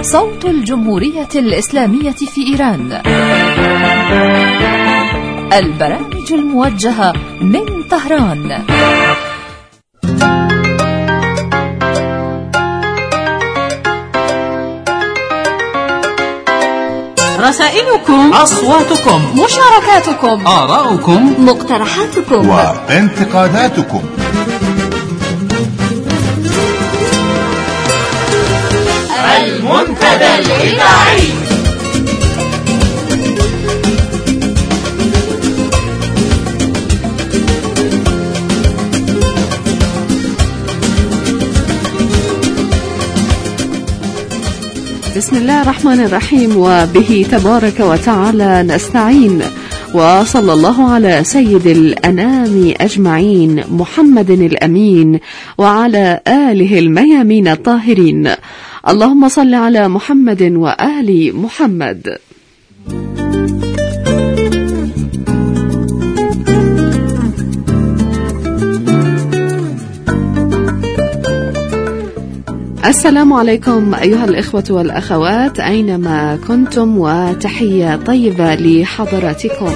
صوت الجمهورية الإسلامية في إيران. البرامج الموجهة من طهران. رسائلكم، أصواتكم، مشاركاتكم، آراؤكم، مقترحاتكم وانتقاداتكم. المنتدى الإذاعي. بسم الله الرحمن الرحيم، وبه تبارك وتعالى نستعين، وصلى الله على سيد الأنام أجمعين محمد الأمين وعلى آله الميامين الطاهرين. اللهم صل على محمد وآل محمد. السلام عليكم أيها الإخوة والأخوات أينما كنتم، وتحية طيبة لحضراتكم.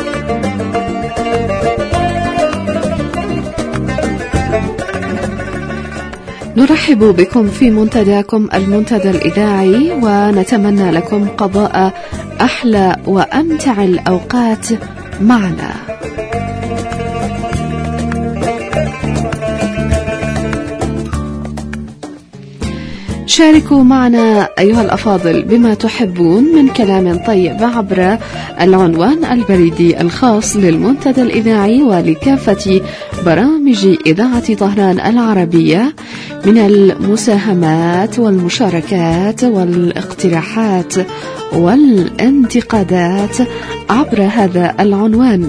نرحب بكم في منتداكم المنتدى الإذاعي، ونتمنى لكم قضاء أحلى وأمتع الأوقات معنا. شاركوا معنا أيها الأفاضل بما تحبون من كلام طيب عبر العنوان البريدي الخاص للمنتدى الإذاعي ولكافة برامج إذاعة طهران العربية من المساهمات والمشاركات والاقتراحات والانتقادات عبر هذا العنوان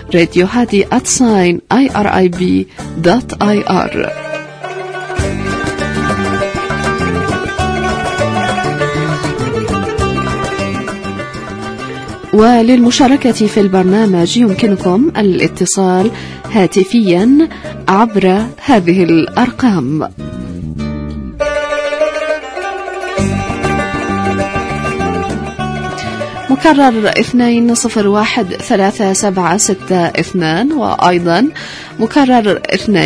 radiohadi@irib.ir. وللمشاركة في البرنامج يمكنكم الاتصال هاتفيا عبر هذه الأرقام: مكرر 2013762، وأيضا مكرر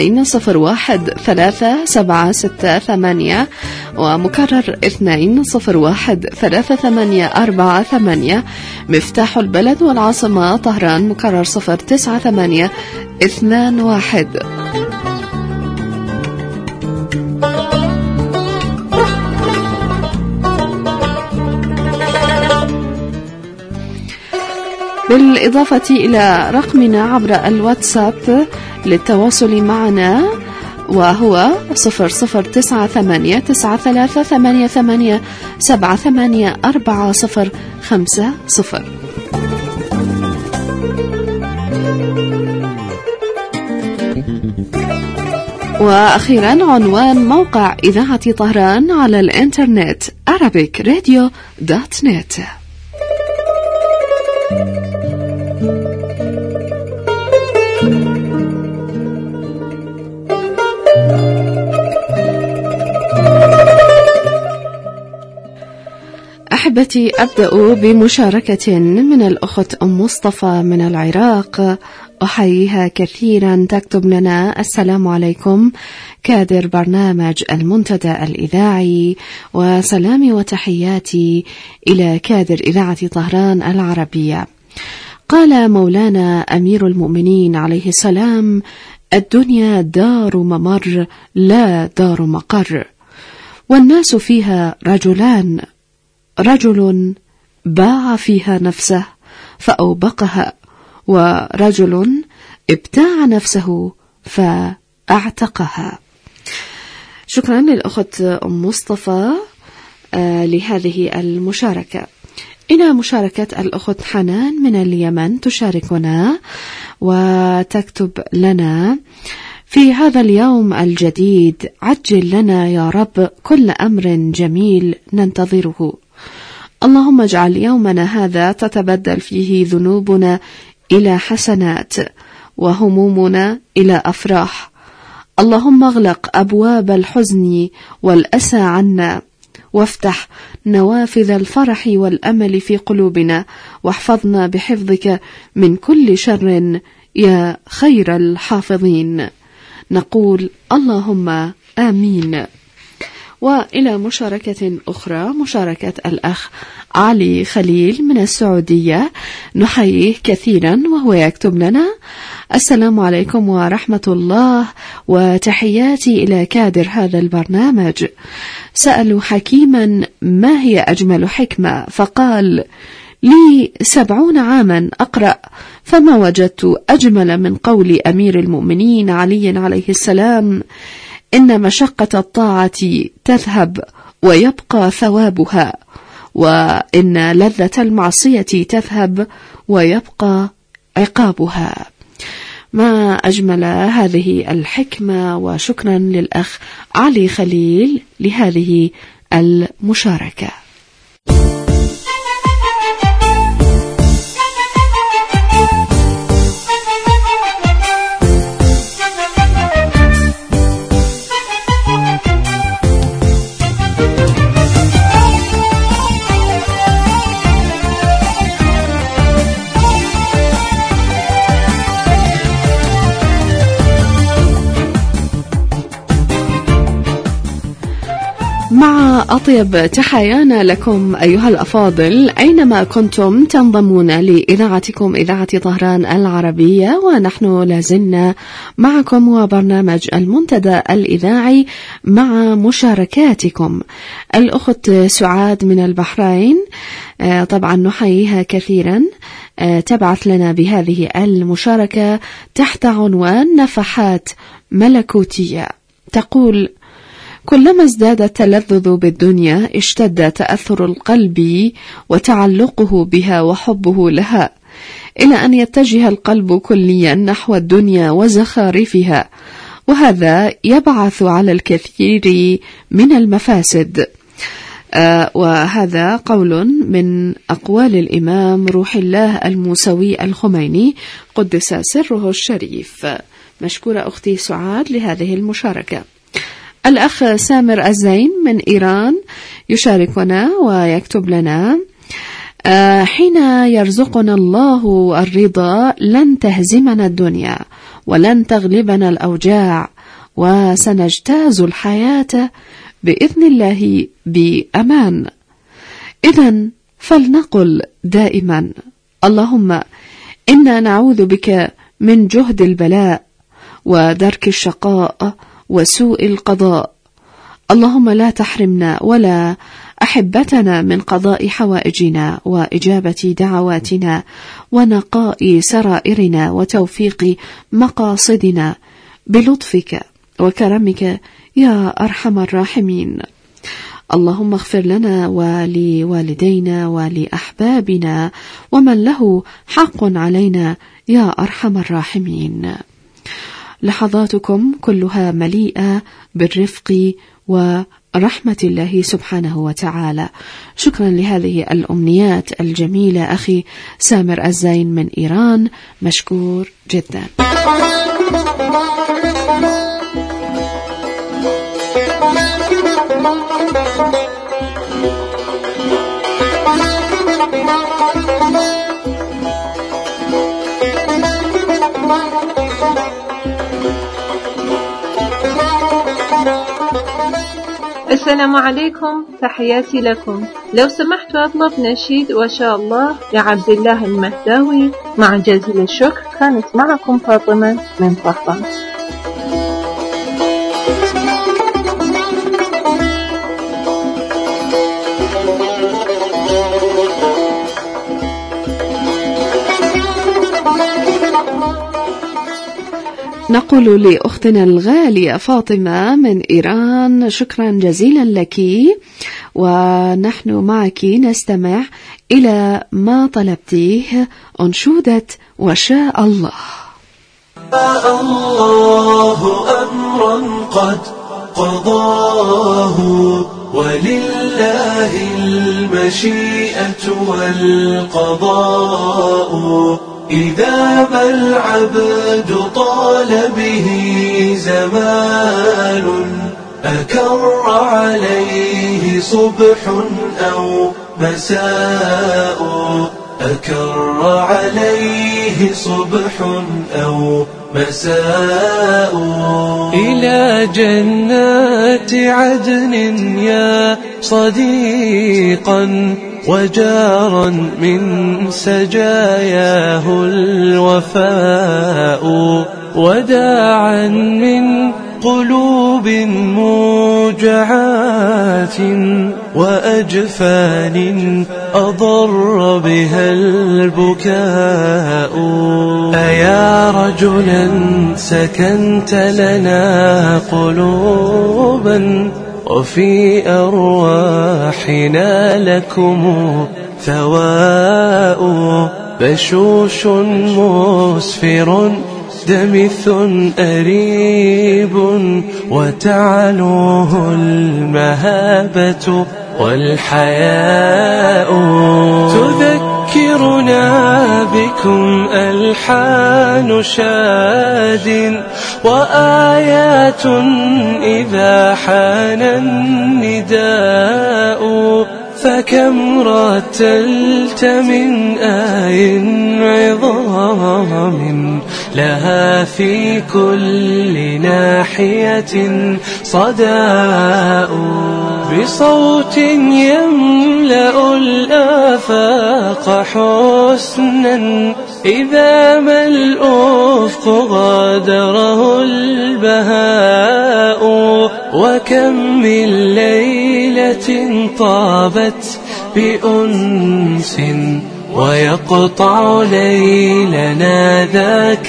2013768، ومكرر 2013848. مفتاح البلد والعاصمة طهران مكرر 09821. بالإضافة إلى رقمنا عبر الواتساب للتواصل معنا، وهو 00938878784050. وأخيرا عنوان موقع إذاعة طهران على الإنترنت arabicradio.net. أحبتي، أبدأ بمشاركة من الأخت أم مصطفى من العراق، أحييها كثيرا. تكتب لنا: السلام عليكم كادر برنامج المنتدى الإذاعي، وسلامي وتحياتي إلى كادر إذاعة طهران العربية. قال مولانا أمير المؤمنين عليه السلام: الدنيا دار ممر لا دار مقر، والناس فيها رجلان، رجل باع فيها نفسه فأوبقها، ورجل ابتاع نفسه فأعتقها. شكرا للأخت أم مصطفى لهذه المشاركة. إلى مشاركة الأخت حنان من اليمن، تشاركنا وتكتب لنا: في هذا اليوم الجديد عجل لنا يا رب كل أمر جميل ننتظره. اللهم اجعل يومنا هذا تتبدل فيه ذنوبنا إلى حسنات وهمومنا إلى أفراح. اللهم اغلق أبواب الحزن والأسى عنا، وافتح نوافذ الفرح والأمل في قلوبنا، واحفظنا بحفظك من كل شر يا خير الحافظين. نقول اللهم آمين. وإلى مشاركة أخرى، مشاركة الأخ علي خليل من السعودية، نحييه كثيرا وهو يكتب لنا: السلام عليكم ورحمة الله، وتحياتي إلى كادر هذا البرنامج. سألوا حكيما ما هي أجمل حكمة، فقال: لي 70 عاما أقرأ فما وجدت أجمل من قول أمير المؤمنين علي عليه السلام: إن مشقة الطاعة تذهب ويبقى ثوابها، وإن لذة المعصية تذهب ويبقى عقابها. ما أجمل هذه الحكمة، وشكرا للأخ علي خليل لهذه المشاركة. مع أطيب تحيانا لكم أيها الأفاضل أينما كنتم تنضمون لإذاعتكم إذاعة طهران العربية، ونحن لازلنا معكم وبرنامج المنتدى الإذاعي مع مشاركاتكم. الأخت سعاد من البحرين طبعا نحييها كثيرا، تبعث لنا بهذه المشاركة تحت عنوان نفحات ملكوتية. تقول: كلما ازداد التلذذ بالدنيا اشتد تأثر القلب وتعلقه بها وحبه لها، إلى أن يتجه القلب كليا نحو الدنيا وزخارفها، وهذا يبعث على الكثير من المفاسد. وهذا قول من أقوال الإمام روح الله الموسوي الخميني قدس سره الشريف. مشكورة أختي سعاد لهذه المشاركة. الأخ سامر الزين من إيران يشاركنا ويكتب لنا: حين يرزقنا الله الرضا لن تهزمنا الدنيا ولن تغلبنا الأوجاع، وسنجتاز الحياة بإذن الله بأمان. إذن فلنقل دائما: اللهم إنا نعوذ بك من جهد البلاء ودرك الشقاء وسوء القضاء. اللهم لا تحرمنا ولا أحبتنا من قضاء حوائجنا وإجابة دعواتنا ونقاء سرائرنا وتوفيق مقاصدنا بلطفك وكرمك يا أرحم الراحمين. اللهم اغفر لنا ولوالدينا ولأحبابنا ومن له حق علينا يا أرحم الراحمين. لحظاتكم كلها مليئة بالرفق ورحمة الله سبحانه وتعالى. شكرا لهذه الأمنيات الجميلة أخي سامر الزين من إيران، مشكور جدا. السلام عليكم، تحياتي لكم. لو سمحت أطلب نشيد وشاء الله لعبد الله المهداوي. مع جزيل الشكر، كانت معكم فاطمة من طهران. نقول لأختنا الغالية فاطمة من إيران شكرا جزيلا لك، ونحن معك نستمع إلى ما طلبتيه، أنشودة وشاء الله. الله أمرا قد قضاه، ولله المشيئة والقضاء، إذا ما العبد طال به زمان أكر عليه صبح أو مساء أكر عليه صبح أو مساء إلى جنات عدن يا صديقا وجارا من سجاياه الوفاء وداعا من قلوب موجعات وأجفان أضر بها البكاء أيا رجلا سكنت لنا قلوبا وفي أرواحنا لكم ثواء بشوش مسفر دمث أريب وتعلوه المهابة والحياء تذكرنا بكم ألحان شاد وآيات إذا حان النداء فكم رتلت من آي عظام لها في كل ناحية صداء بصوت يملأ الآفاق حسنا إذا ما الأفق غادره البهاء وكم من ليلة طابت بأنس ويقطع ليلنا ذاك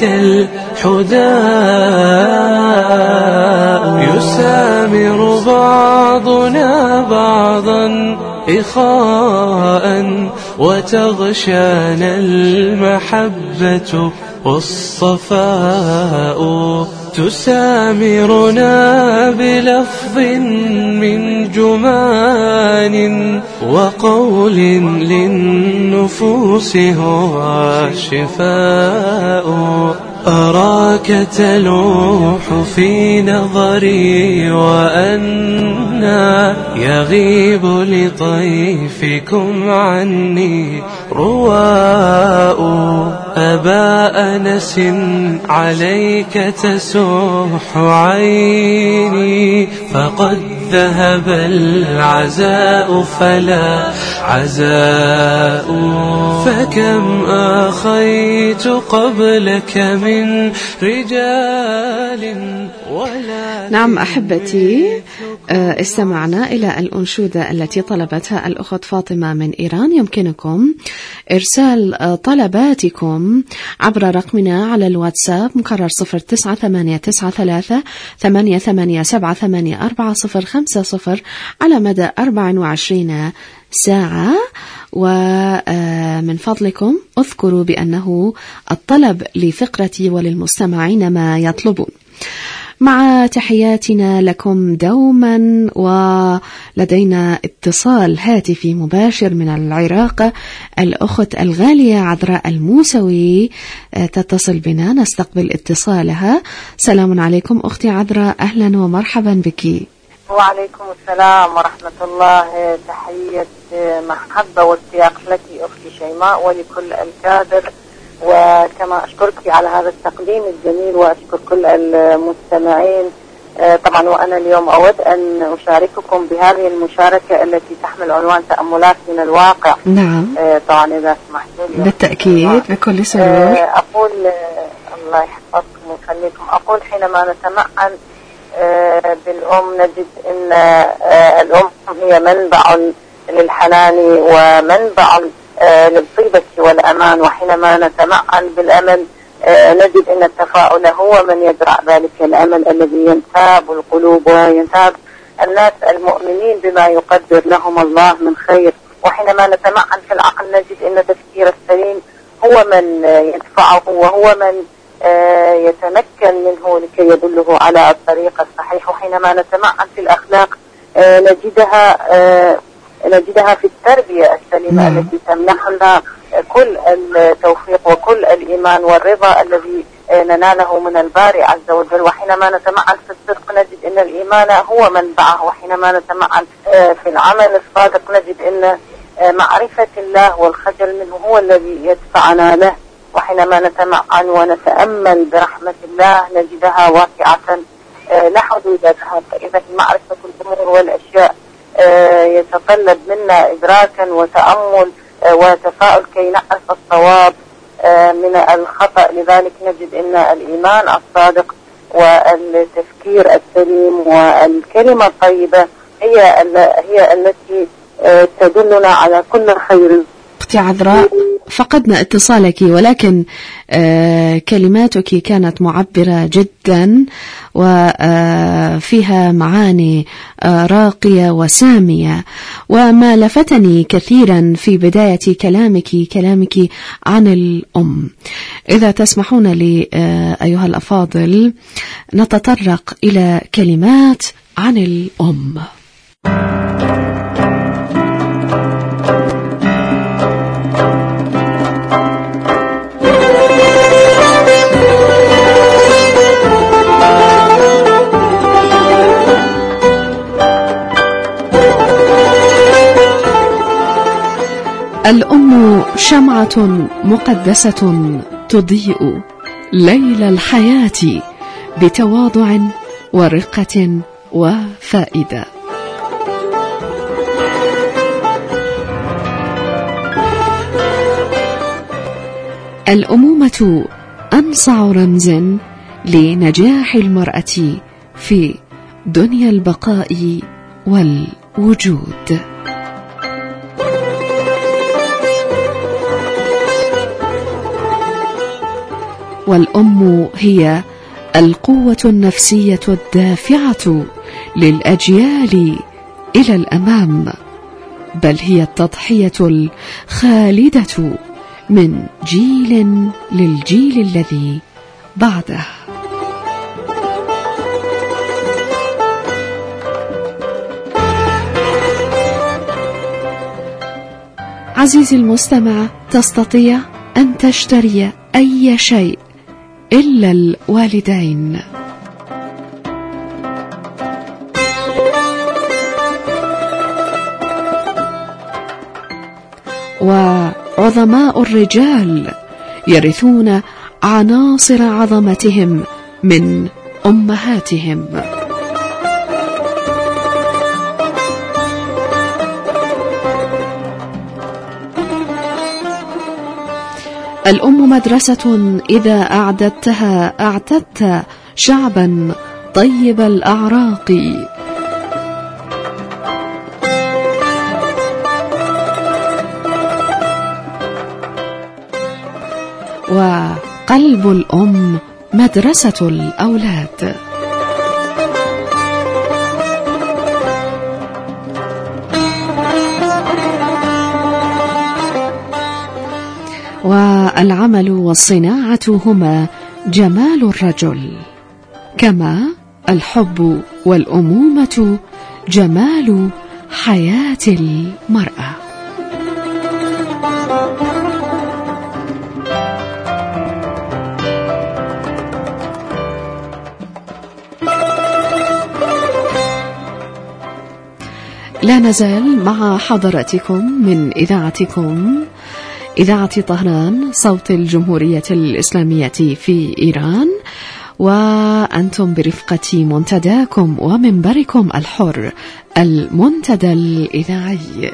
الحداء يسامر بعضنا بعضا إخاء وتغشانا المحبة والصفاء تسامرنا بلفظ من جمان وقول للنفوس هو شفاء أراك تلوح في نظري وأنا يغيب لطيفكم عني رواء أبا أنس عليك تسوح عيني فقد ذهب العزاء فلا عزاء فكم أخيت قبلك من رجال ولا. نعم أحبتي، استمعنا إلى الأنشودة التي طلبتها الأخت فاطمة من إيران. يمكنكم إرسال طلباتكم عبر رقمنا على الواتساب مكرر 09899388784050 على مدى 24 ساعة. ومن فضلكم اذكروا بأنه الطلب لفقرتي وللمستمعين ما يطلبون. مع تحياتنا لكم دوما، ولدينا اتصال هاتفي مباشر من العراق. الأخت الغالية عذراء الموسوي تتصل بنا، نستقبل اتصالها. سلام عليكم أختي عذراء، أهلا ومرحبا بك. وعليكم السلام ورحمة الله. تحية محبة واشتياق لك أختي شيماء ولكل الكادر، وكما أشكرك على هذا التقديم الجميل وأشكر كل المستمعين. طبعا وأنا اليوم أود أن أشارككم بهذه المشاركة التي تحمل عنوان تأملات من الواقع. نعم طبعا إذا سمحت لي. بالتأكيد بكل سرور. أقول الله يحفظكم ويخليكم. أقول حينما نتمعن بالأم نجد أن الأم هي منبع للحنان ومنبع للطيبة والأمان، وحينما نتمعن بالأمل نجد أن التفاؤل هو من يزرع ذلك الأمل الذي ينتاب القلوب وينتاب الناس المؤمنين بما يقدر لهم الله من خير. وحينما نتمعن في العقل نجد أن التفكير السليم هو من يدفعه وهو من يتمكن منه لكي يدله على الطريق الصحيح. وحينما نتمعن في الأخلاق نجدها في التربية السليمة التي تمنحنا كل التوفيق وكل الإيمان والرضا الذي نناله من الباري عز وجل. وحينما نتمعن في الصدق نجد أن الإيمان هو منبعه، وحينما نتمعن في العمل الصادق نجد أن معرفة الله والخجل منه هو الذي يدفعنا له. وحينما نتمعن ونتأمل برحمة الله نجدها واقعة لا حدود لها. فإذا معرفة الأمور والأشياء يتطلب منا إدراكا وتأمل وتفاؤل كي نعرف الصواب من الخطأ. لذلك نجد أن الإيمان الصادق والتفكير السليم والكلمة الطيبة هي التي تدلنا على كل خير. أختي عذراء، فقدنا اتصالك، ولكن كلماتك كانت معبرة جدا وفيها معاني راقية وسامية. وما لفتني كثيرا في بداية كلامك عن الأم. إذا تسمحون لي أيها الأفاضل نتطرق إلى كلمات عن الأم. الأم شمعة مقدسة تضيء ليل الحياة بتواضع ورقة وفائدة. الأمومة أنصع رمز لنجاح المرأة في دنيا البقاء والوجود. والأم هي القوة النفسية الدافعة للأجيال إلى الأمام، بل هي التضحية الخالدة من جيل للجيل الذي بعده. عزيزي المستمع، تستطيع أن تشتري أي شيء إلا الوالدين. وعظماء الرجال يرثون عناصر عظمتهم من أمهاتهم. الأم مدرسة إذا أعددتها أعتدت شعبا طيب الأعراق. وقلب الأم مدرسة الأولاد. والعمل والصناعة هما جمال الرجل، كما الحب والأمومة جمال حياة المرأة. لا نزال مع حضراتكم من إذاعتكم إذاعة طهران صوت الجمهورية الإسلامية في إيران، وأنتم برفقة منتداكم ومنبركم الحر المنتدى الإذاعي.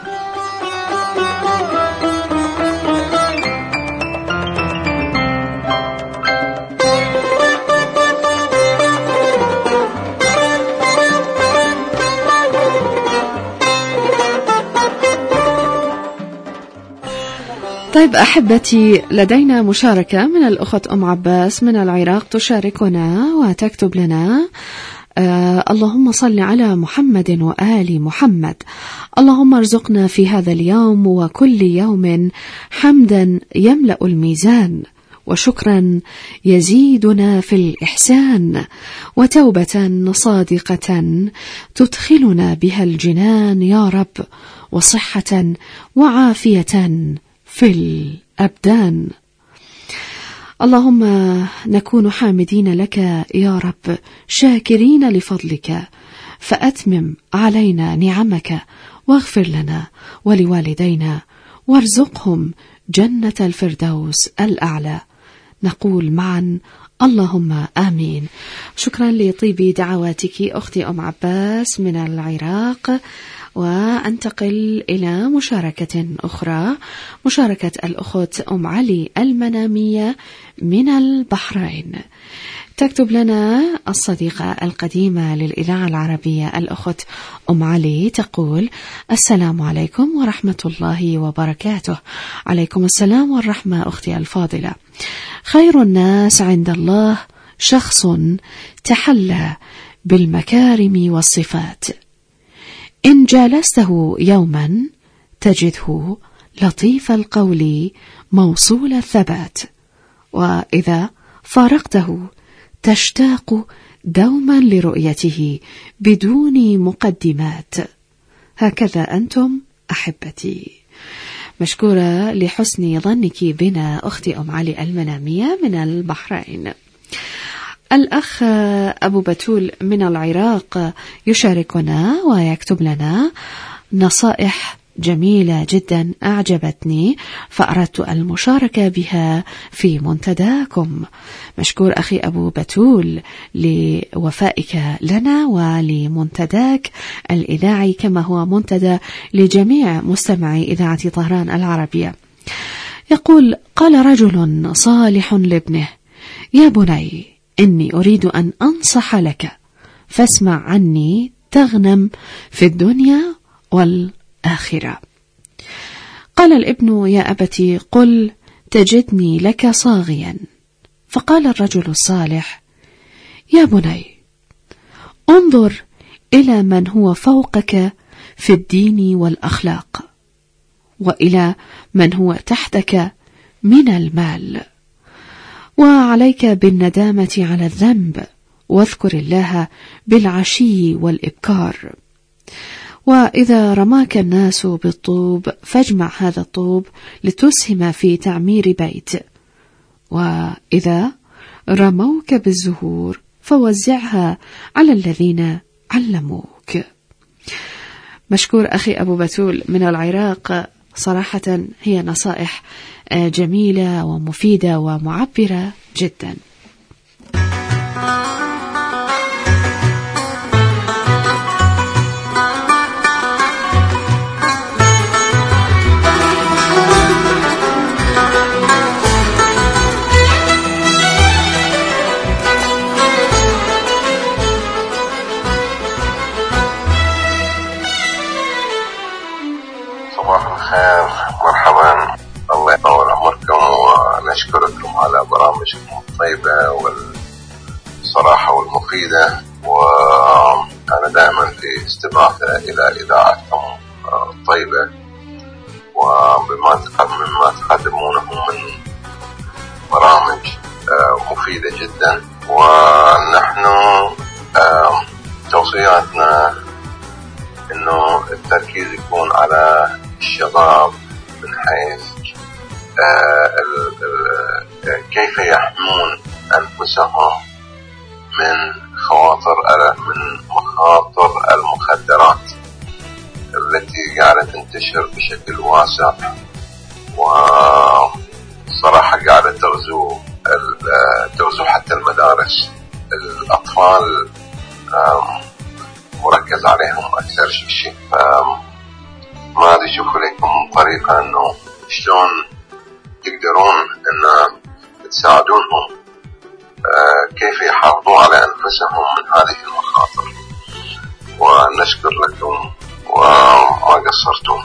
طيب أحبتي، لدينا مشاركة من الأخت أم عباس من العراق تشاركنا وتكتب لنا: اللهم صل على محمد وآل محمد. اللهم ارزقنا في هذا اليوم وكل يوم حمدا يملأ الميزان، وشكرا يزيدنا في الإحسان، وتوبة صادقة تدخلنا بها الجنان يا رب، وصحة وعافية في الأبدان. اللهم نكون حامدين لك يا رب، شاكرين لفضلك، فأتمم علينا نعمك، واغفر لنا ولوالدينا، وارزقهم جنة الفردوس الأعلى. نقول معا اللهم آمين. شكرا لطيب دعواتك أختي أم عباس من العراق. وأنتقل إلى مشاركة أخرى، مشاركة الأخت أم علي المنامية من البحرين. تكتب لنا الصديقة القديمة للإذاعة العربية الأخت أم علي، تقول: السلام عليكم ورحمة الله وبركاته. عليكم السلام والرحمة أختي الفاضلة. خير الناس عند الله شخص تحلى بالمكارم والصفات، إن جالسته يوما تجده لطيف القول موصول الثبات، وإذا فارقته تشتاق دوما لرؤيته بدون مقدمات. هكذا أنتم أحبتي. مشكورة لحسن ظنك بنا أختي أم علي المنامية من البحرين. الأخ أبو بتول من العراق يشاركنا ويكتب لنا نصائح جميلة جدا أعجبتني، فأردت المشاركة بها في منتداكم. مشكور أخي أبو بتول لوفائك لنا ولمنتداك الإذاعي، كما هو منتدى لجميع مستمعي إذاعة طهران العربية. يقول: قال رجل صالح لابنه: يا بني، إني أريد أن أنصح لك، فاسمع عني تغنم في الدنيا والآخرة. قال الابن: يا أبتي، قل تجدني لك صاغيا. فقال الرجل الصالح: يا بني، انظر إلى من هو فوقك في الدين والأخلاق، وإلى من هو تحتك من المال، وعليك بالندامة على الذنب، واذكر الله بالعشي والإبكار. وإذا رماك الناس بالطوب فاجمع هذا الطوب لتسهم في تعمير بيت، وإذا رموك بالزهور فوزعها على الذين علموك. مشكور أخي أبو بتول من العراق. صراحة هي نصائح جميلة ومفيدة ومعبرة جدا. صباح الخير، مرحبا، الله يطول عمركم، ونشكركم على برامجكم الطيبة والصراحة والمفيدة. وأنا دائما في استماع إلى إذاعتكم الطيبة ومما تقدمونه من برامج مفيدة جدا. ونحن توصياتنا إنه التركيز يكون على الشباب من حيث كيف يحمون أنفسهم من مخاطر المخدرات التي قاعدة تنتشر بشكل واسع، وصراحة قاعدة تغزو حتى المدارس. الأطفال مركز عليهم أكثر شيء. ما أدري شوفوا لكم طريقة إنه شلون تقدرون إن تساعدونهم كيف يحافظوا على أنفسهم من هذه المخاطر. ونشكر لكم وما قصرتم.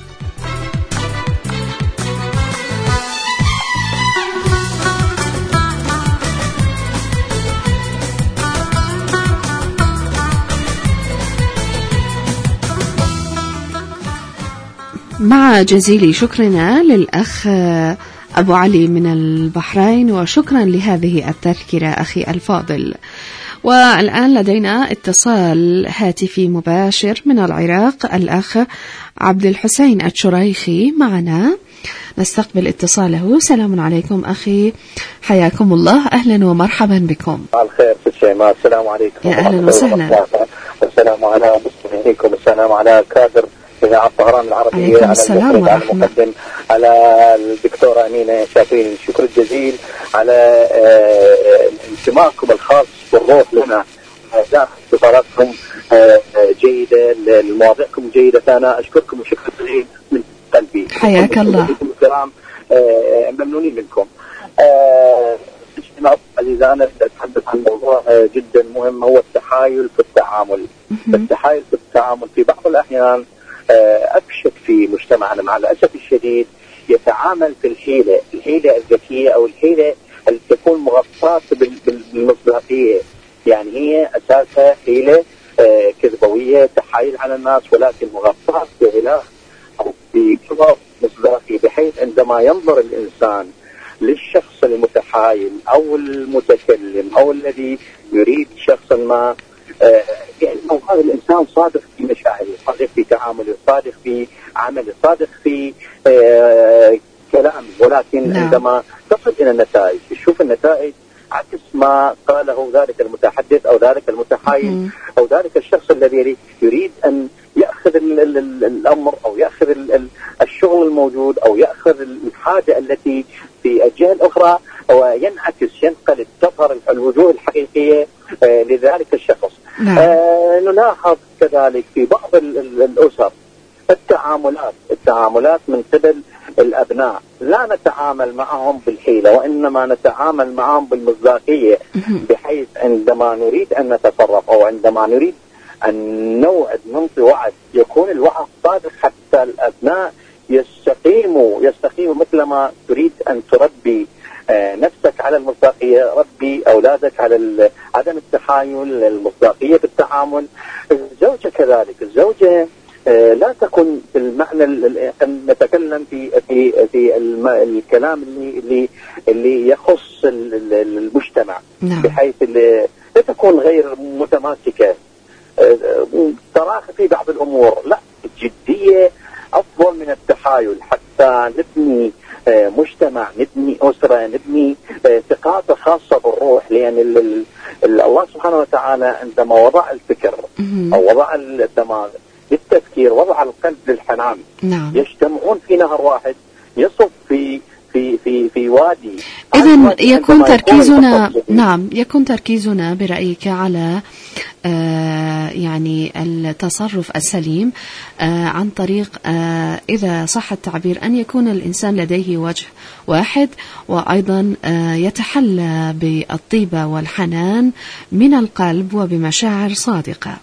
مع جزيل شكرنا للأخ أبو علي من البحرين، وشكرا لهذه التذكرة أخي الفاضل. والآن لدينا اتصال هاتفي مباشر من العراق. الأخ عبد الحسين الشريخي معنا. نستقبل اتصاله. سلام عليكم أخي، حياكم الله، أهلا ومرحبا بكم. الخير في الشيماء، السلام عليكم. يا أهلا وسهلا. السلام على مستمعيكم، السلام على كادر إذاعة طهران العربية، عليكم السلام ورحمة الله، على الدكتورة أمينة شاكرين، الشكر الجزيل على انتمائكم الخاص بالروح لنا، اتصالاتكم جيدة، مواضيعكم جيدة، أنا أشكركم شكرا جزيلا من قلبي. حياك الله. الكرام ممنونين منكم. عزيزي، أنا أتحدث عن موضوع جدا مهم، هو التحايل في التعامل. التحايل في التعامل في بعض الأحيان أكشف في مجتمعنا مع الأسف الشديد يتعامل في الحيلة الذكية أو الحيلة اللي تكون مغطاة بالمصداقية، يعني هي أساسها حيلة كذبوية، تحايل على الناس، ولكن مغطاة بعلاج أو بكذب مصداقي، بحيث عندما ينظر الإنسان للشخص المتحايل أو المتكلم أو الذي يريد شخصا ما، يعني هذا الإنسان صادق في مشاعره، صادق في تعامله، صادق في عمله، صادق في كلامه، ولكن عندما تصل إلى النتائج تشوف النتائج عكس ما قاله ذلك المتحدث أو ذلك المتحايل أو ذلك الشخص الذي يريد أن يأخذ الأمر أو يأخذ الشغل الموجود أو يأخذ الحاجة التي في أجيال أخرى، وينعكس ينقلب، تظهر الوجوه الحقيقية لذلك الشخص. نلاحظ كذلك في بعض الأسر التعاملات من قبل الأبناء، لا نتعامل معهم بالحيلة، وإنما نتعامل معهم بالمصداقية، بحيث عندما نريد أن نتصرف أو عندما نريد أن نوعد ننطي وعد، يكون الوعد صادق حتى الأبناء يستقيموا مثل ما تريد أن تربي نفسك على المصداقية، ربي أولادك على عدم التحايل، المصداقية بالتعامل. الزوجة كذلك، الزوجة لا تكن بالمعنى أن نتكلم في الكلام اللي يخص المجتمع، بحيث لا تكون غير متماسكة، تراخي في بعض الأمور، لا، الجدية أفضل من التحايل، حتى نبني مجتمع، نبني أسرة، نبني ثقافة خاصة بالروح. لأن الله سبحانه وتعالى عندما وضع الفكر أو وضع الدماغ للتفكير، وضع القلب للحنان، يجتمعون في نهر واحد يصب في وادي. إذن يكون تركيزنا يكون تركيزنا برأيك على يعني التصرف السليم عن طريق إذا صح التعبير أن يكون الإنسان لديه وجه واحد، وأيضا يتحلى بالطيبة والحنان من القلب وبمشاعر صادقة.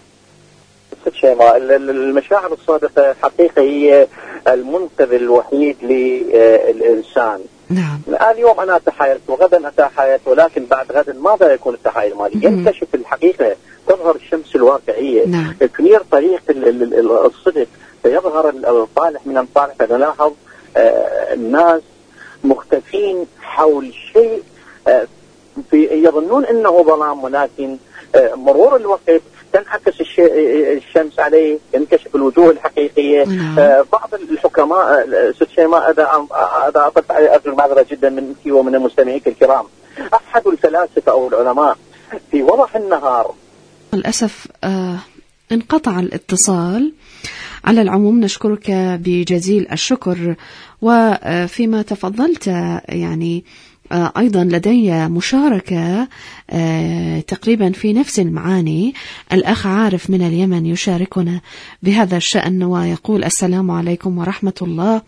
المشاعر الصادقة حقيقة هي المنقذ الوحيد للإنسان. اليوم أنا أتحايلت وغدا أتحايلت، ولكن بعد غد ماذا يكون التحايل مالي؟ ينكشف الحقيقة، تظهر الشمس الواقعية، تنير طريق الصدق، فيظهر الصالح من الصالح. فنلاحظ الناس مختفين حول شيء يظنون أنه ظلام، ولكن مرور الوقت تنعكس الشمس عليه، ينكشف الوجوه الحقيقية. بعض الحكماء ست شيماء، إذا أطلت عليه أرجو المعذرة جدا منك ومن المستمعين الكرام، أحد الفلاسفة أو العلماء في وضح النهار، للأسف انقطع الاتصال. على العموم نشكرك بجزيل الشكر، وفيما تفضلت يعني أيضا لدي مشاركة تقريبا في نفس المعاني. الأخ عارف من اليمن يشاركنا بهذا الشأن ويقول: السلام عليكم ورحمة الله.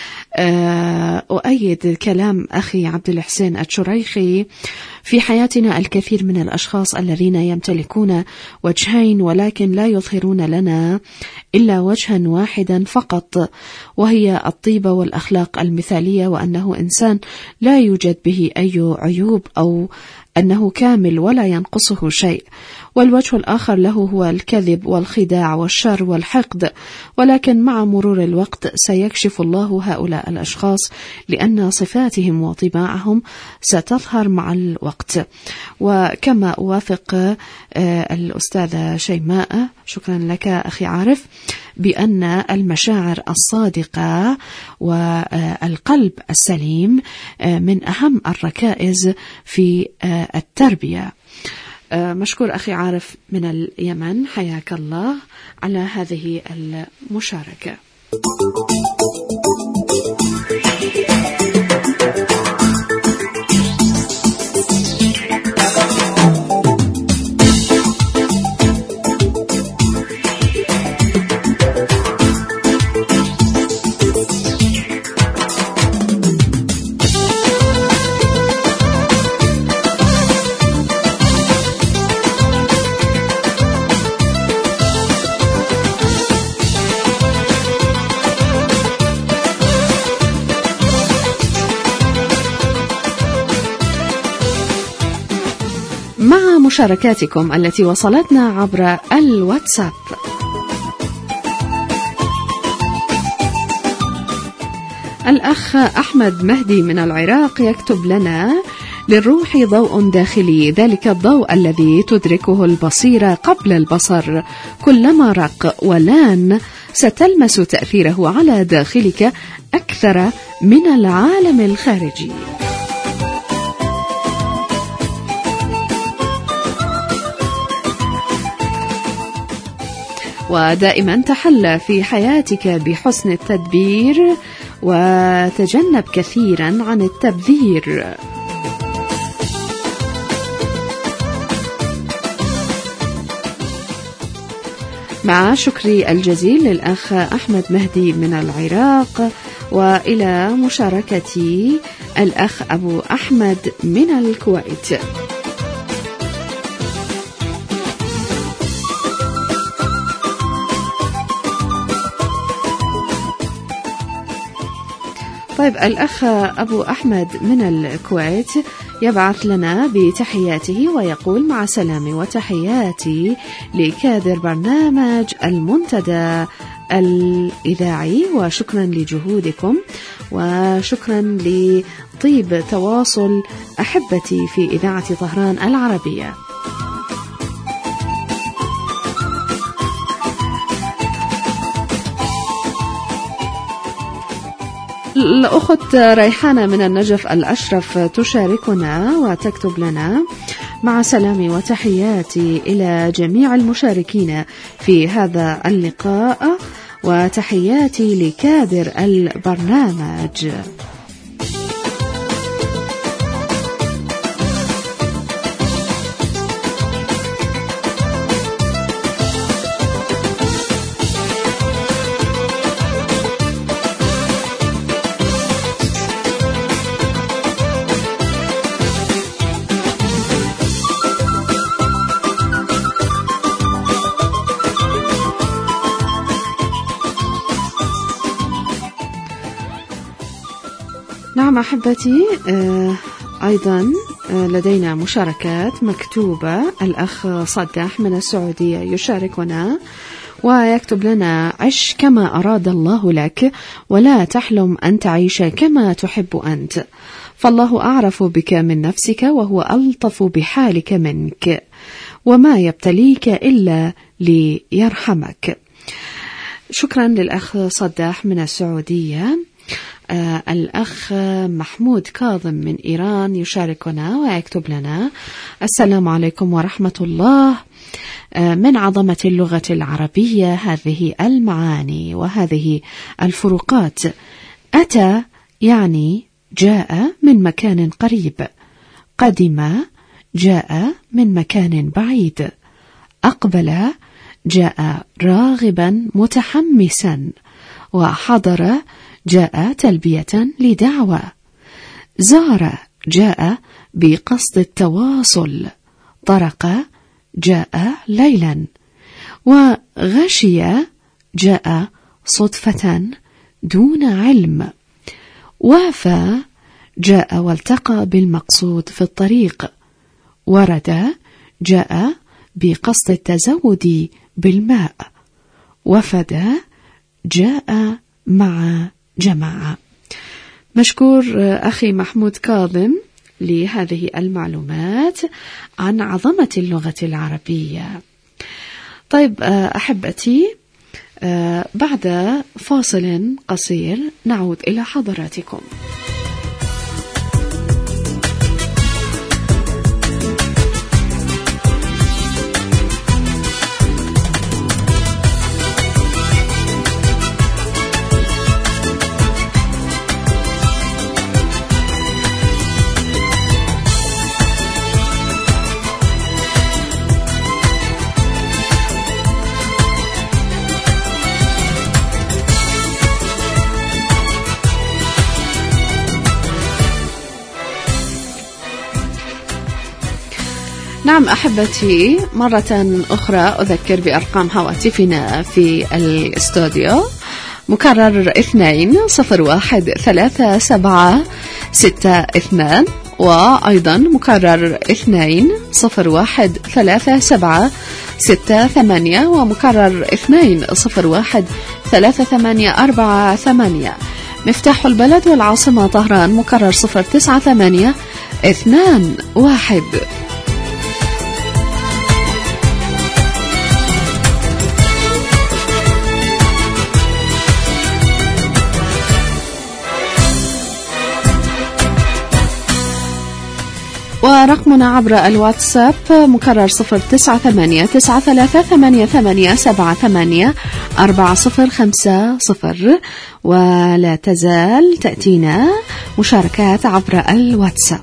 أؤيد كلام أخي عبد الحسين الشريخي. في حياتنا الكثير من الأشخاص الذين يمتلكون وجهين، ولكن لا يظهرون لنا إلا وجها واحدا فقط، وهي الطيبة والأخلاق المثالية، وأنه إنسان لا يوجد به أي عيوب أو أنه كامل ولا ينقصه شيء، والوجه الآخر له هو الكذب والخداع والشر والحقد، ولكن مع مرور الوقت سيكشف الله هؤلاء الأشخاص لأن صفاتهم وطباعهم ستظهر مع الوقت. وكما أوافق الأستاذة شيماء، شكرا لك أخي عارف، بأن المشاعر الصادقة والقلب السليم من أهم الركائز في التربية. مشكور أخي عارف من اليمن، حياك الله على هذه المشاركة. مع مشاركاتكم التي وصلتنا عبر الواتساب. الأخ أحمد مهدي من العراق يكتب لنا: للروح ضوء داخلي، ذلك الضوء الذي تدركه البصيرة قبل البصر، كلما رق ولان ستلمس تأثيره على داخلك أكثر من العالم الخارجي. ودائما تحلى في حياتك بحسن التدبير وتجنب كثيرا عن التبذير. مع شكري الجزيل للأخ أحمد مهدي من العراق، وإلى مشاركتي الأخ أبو أحمد من الكويت. طيب، الأخ أبو أحمد من الكويت يبعث لنا بتحياته ويقول: مع سلامي وتحياتي لكادر برنامج المنتدى الإذاعي، وشكرا لجهودكم وشكرا لطيب تواصل أحبتي في إذاعة طهران العربية. الأخت ريحانة من النجف الأشرف تشاركنا وتكتب لنا: مع سلامي وتحياتي إلى جميع المشاركين في هذا اللقاء، وتحياتي لكادر البرنامج. نعم أحبتي، أيضا لدينا مشاركات مكتوبة. الأخ صداح من السعودية يشاركنا ويكتب لنا: عش كما أراد الله لك، ولا تحلم أن تعيش كما تحب أنت، فالله أعرف بك من نفسك وهو ألطف بحالك منك، وما يبتليك إلا ليرحمك. شكرا للأخ صداح من السعودية. الأخ محمود كاظم من إيران يشاركنا ويكتب لنا: السلام عليكم ورحمة الله. من عظمة اللغة العربية هذه المعاني وهذه الفروقات. أتى يعني جاء من مكان قريب، قدم جاء من مكان بعيد، أقبل جاء راغبا متحمسا، وحضر جاء تلبية لدعوة، زار جاء بقصد التواصل، طرق جاء ليلا، وغشي جاء صدفة دون علم، وافى جاء والتقى بالمقصود في الطريق، ورد جاء بقصد التزود بالماء، وفد جاء مع جماعة. مشكور أخي محمود كاظم لهذه المعلومات عن عظمة اللغة العربية. طيب أحبتي، بعد فاصل قصير نعود إلى حضراتكم. نعم أحبتي، مرة أخرى أذكر بأرقام هواتفنا في الاستوديو. مكرر 2013762، وأيضا مكرر 2013768، ومكرر 2013848. مفتاح البلد والعاصمة طهران مكرر 09821. ورقمنا عبر الواتساب مكرر 09838784050، ولا تزال تأتينا مشاركات عبر الواتساب.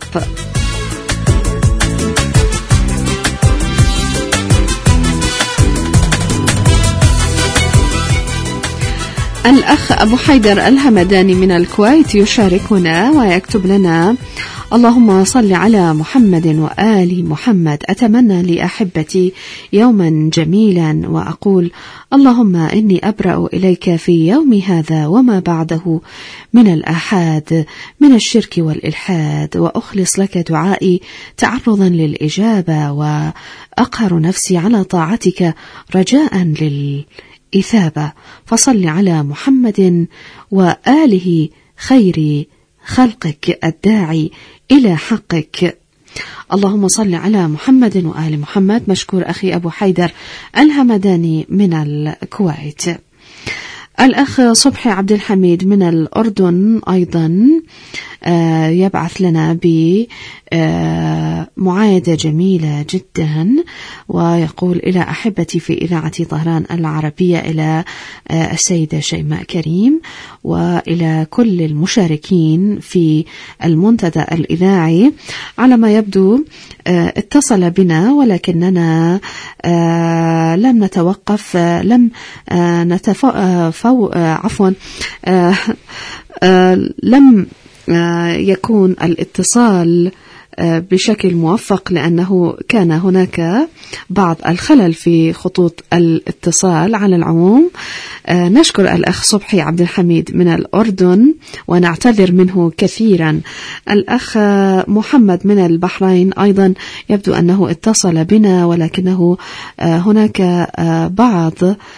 الأخ أبو حيدر الهمداني من الكويت يشاركنا ويكتب لنا: اللهم صل على محمد وآل محمد. أتمنى لأحبتي يوما جميلا، وأقول اللهم إني أبرأ إليك في يوم هذا وما بعده من الآحاد من الشرك والإلحاد، وأخلص لك دعائي تعرضا للإجابة، وأقهر نفسي على طاعتك رجاء للإثابة. فصل على محمد وآله خير خلقك الداعي إلى حقك. اللهم صل على محمد وآل محمد. مشكور أخي أبو حيدر الهمداني من الكويت. الأخ صبحي عبد الحميد من الأردن أيضا يبعث لنا بمعايدة جميلة جدا، ويقول: إلى أحبتي في إذاعة طهران العربية، إلى السيدة شيماء كريم، وإلى كل المشاركين في المنتدى الإذاعي. على ما يبدو اتصل بنا، ولكننا لم نتوقف، لم يكون الاتصال بشكل موفق، لأنه كان هناك بعض الخلل في خطوط الاتصال. على العموم نشكر الأخ صبحي عبد الحميد من الأردن ونعتذر منه كثيرا. الأخ محمد من البحرين أيضا يبدو أنه اتصل بنا، ولكنه هناك بعض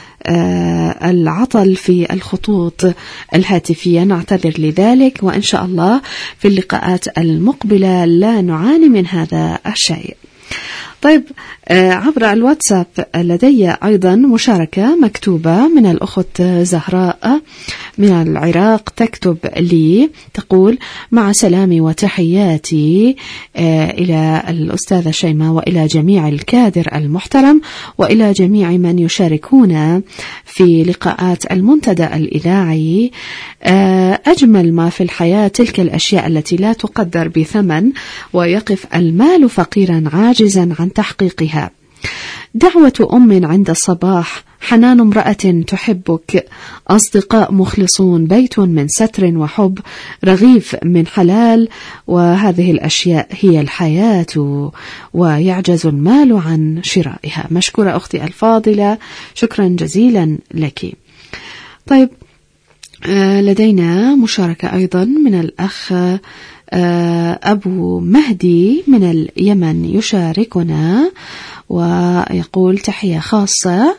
العطل في الخطوط الهاتفية، نعتذر لذلك، وإن شاء الله في اللقاءات المقبلة لا نعاني من هذا الشيء. طيب، عبر الواتساب لدي أيضا مشاركة مكتوبة من الأخت زهراء من العراق، تكتب لي تقول: مع سلامي وتحياتي إلى الأستاذة شيماء وإلى جميع الكادر المحترم وإلى جميع من يشاركون في لقاءات المنتدى الإذاعي. أجمل ما في الحياة تلك الأشياء التي لا تقدر بثمن، ويقف المال فقيرا عاجزا عن تحقيقها. دعوة أم عند الصباح، حنان امرأة تحبك، أصدقاء مخلصون، بيت من ستر وحب، رغيف من حلال، وهذه الأشياء هي الحياة، ويعجز المال عن شرائها. مشكورة أختي الفاضلة، شكرا جزيلا لك. طيب، لدينا مشاركة أيضا من الأخ أبو مهدي من اليمن يشاركنا ويقول تحية خاصة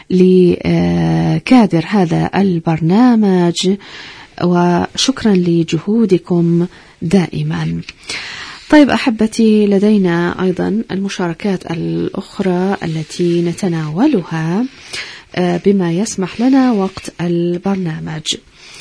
لكادر هذا البرنامج وشكرا لجهودكم دائما. طيب أحبتي، لدينا أيضا المشاركات الأخرى التي نتناولها بما يسمح لنا وقت البرنامج.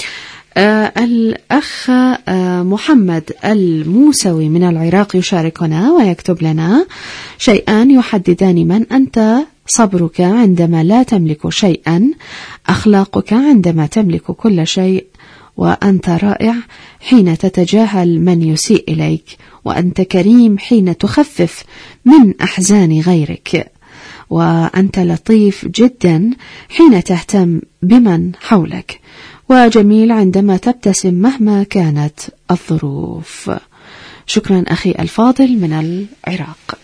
الأخ محمد الموسوي من العراق يشاركنا ويكتب لنا: شيئان يحددان من أنت، صبرك عندما لا تملك شيئا، أخلاقك عندما تملك كل شيء، وأنت رائع حين تتجاهل من يسيء إليك، وأنت كريم حين تخفف من أحزان غيرك، وأنت لطيف جدا حين تهتم بمن حولك، وجميل عندما تبتسم مهما كانت الظروف. شكرا أخي الفاضل من العراق.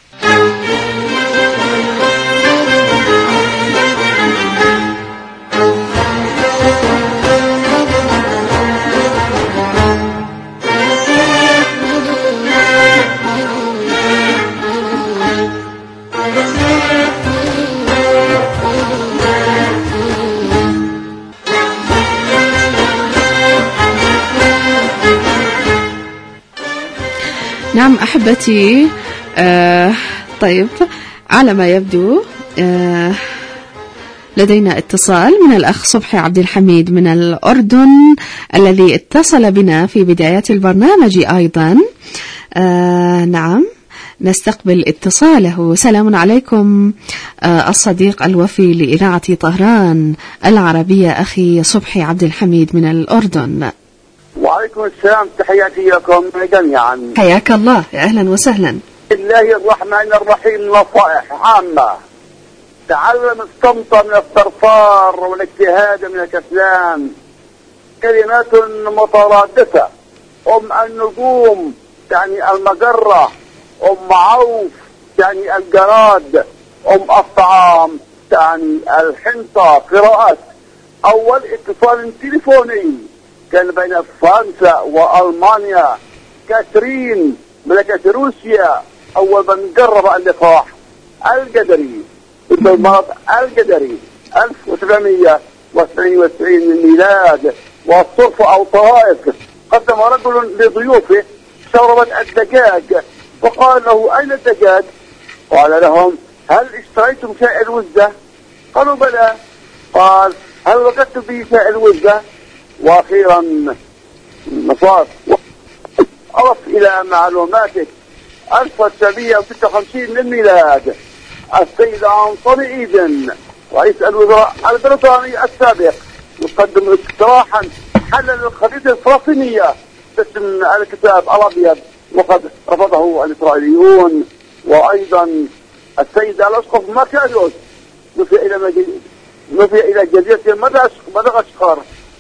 نعم أحبتي، طيب على ما يبدو لدينا اتصال من الأخ صبحي عبد الحميد من الأردن الذي اتصل بنا في بداية البرنامج أيضا. نعم نستقبل اتصاله. سلام عليكم الصديق الوفي لإذاعة طهران العربية أخي صبحي عبد الحميد من الأردن. وعليكم السلام، تحياتي لكم جميعا. حياك الله، أهلا وسهلا. بسم الله الرحمن الرحيم. نصائح عامة: تعلم الصمت من الصرصار والاجتهاد من الكسلان. كلمات مترادفة: النجوم تعني المجرة، عوف تعني الجراد، الطعام تعني الحنطة. قراءات: أول اتصال تليفوني كان بين فرنسا وألمانيا. كاترين ملكة روسيا أول من جرب اللقاح. الجدري المرض الجدري 1792 من الميلاد. والصرف أو طرائف: قدم رجل لضيوفه شوربة الدجاج وقال له: أين الدجاج؟ قال لهم: هل اشتريتم شاء الوزة؟ قالوا: بلى. قال: هل وجدت به شاء الوزة؟ وأخيرا نصاص: أضف إلى معلوماتك 1956 للميلاد. السيد أنطوني إيدن رئيس الوزراء البريطاني السابق يقدم اقتراحا حلا للقضية الفلسطينية باسم الكتاب الأبيض، وقد رفضه الإسرائيليون. وأيضا السيد الأسقف ماكاريوس نفي إلى جزيرة مدغشقر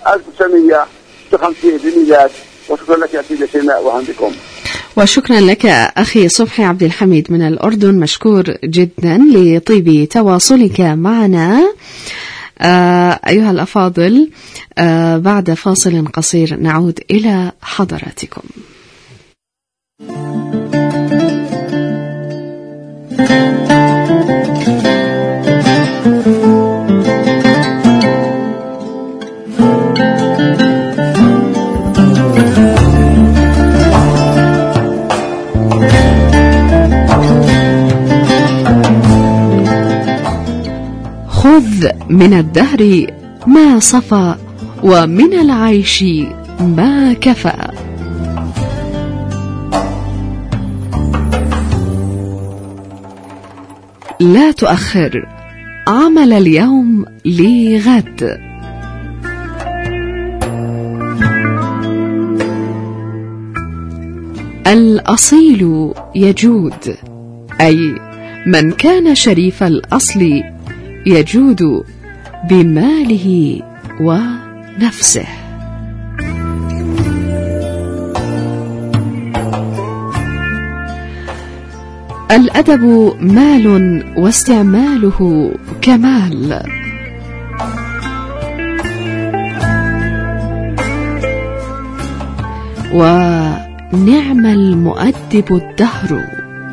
1950 للميلاد. وشكرا لك يا سيدي شيماء وعندكم. وشكرا لك أخي صبحي عبد الحميد من الأردن، مشكور جدا لطيب تواصلك معنا. أيها الأفاضل، بعد فاصل قصير نعود إلى حضراتكم. خذ من الدهر ما صفى، ومن العيش ما كفى. لا تؤخر عمل اليوم لغد. الأصيل يجود، أي من كان شريف الأصل يجود بماله ونفسه. الأدب مال واستعماله كمال. نعم المؤدب الدهر.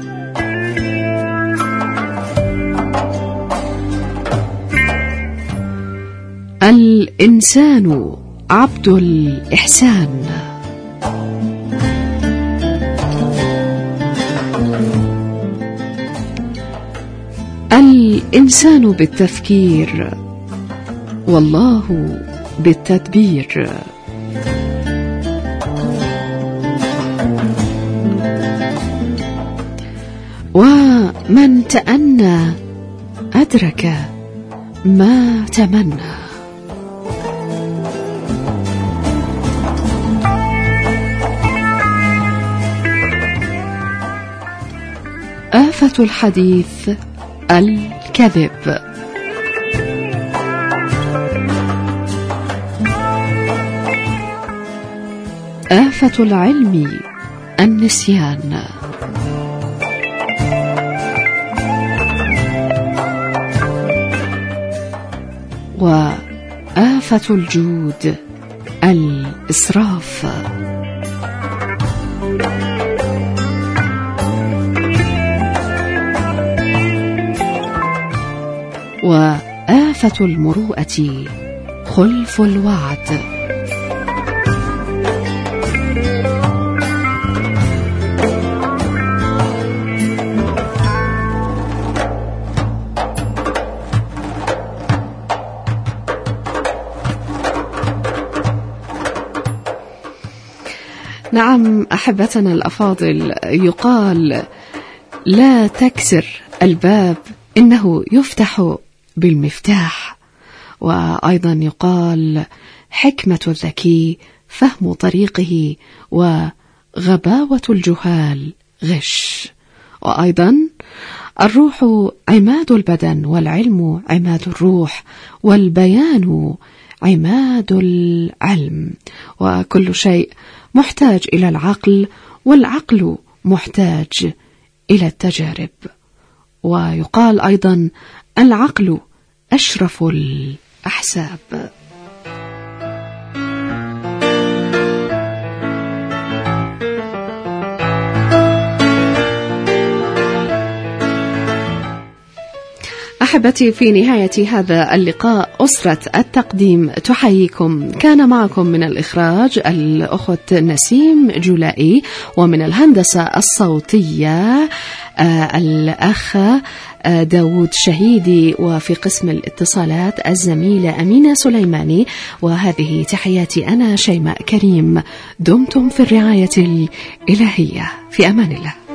الإنسان عبد الإحسان. الإنسان بالتفكير والله بالتدبير. ومن تأنى أدرك ما تمنى. آفة الحديث الكذب. آفة العلم النسيان. وآفة الجود الإسراف. وآفة المروءة خلف الوعد. نعم أحبتنا الأفاضل، يقال لا تكسر الباب إنه يفتح بالمفتاح. وأيضا يقال حكمة الذكي فهم طريقه وغباوة الجهال غش. وأيضا الروح عماد البدن والعلم عماد الروح والبيان عماد العلم. وكل شيء محتاج إلى العقل والعقل محتاج إلى التجارب. ويقال أيضا العقل أشرف الأحساب. أحبتي، في نهاية هذا اللقاء أسرة التقديم تحييكم. كان معكم من الإخراج الأخت نسيم جولائي، ومن الهندسة الصوتية الأخ داود شهيدي، وفي قسم الاتصالات الزميلة أمينة سليماني. وهذه تحياتي أنا شيماء كريم. دمتم في الرعاية الإلهية. في أمان الله.